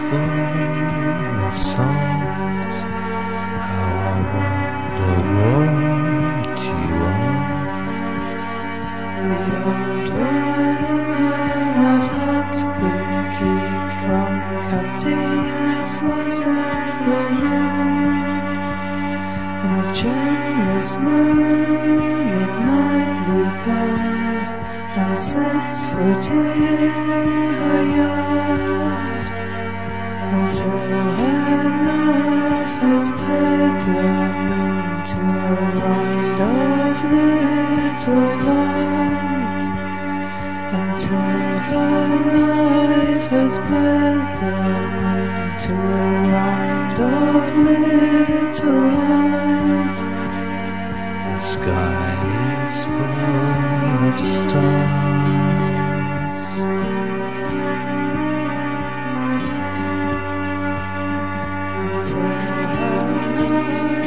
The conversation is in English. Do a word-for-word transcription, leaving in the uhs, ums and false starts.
full of songs. How I wonder what you are. The old woman in her red hat couldn't keep from cutting a slice of the room. And the generous moon it nightly comes and sets foot in her yard, until her knife has pared the moon to a rind of little light, until her knife has pared the moon to a rind of little light. The sky is full of stars. Until her knife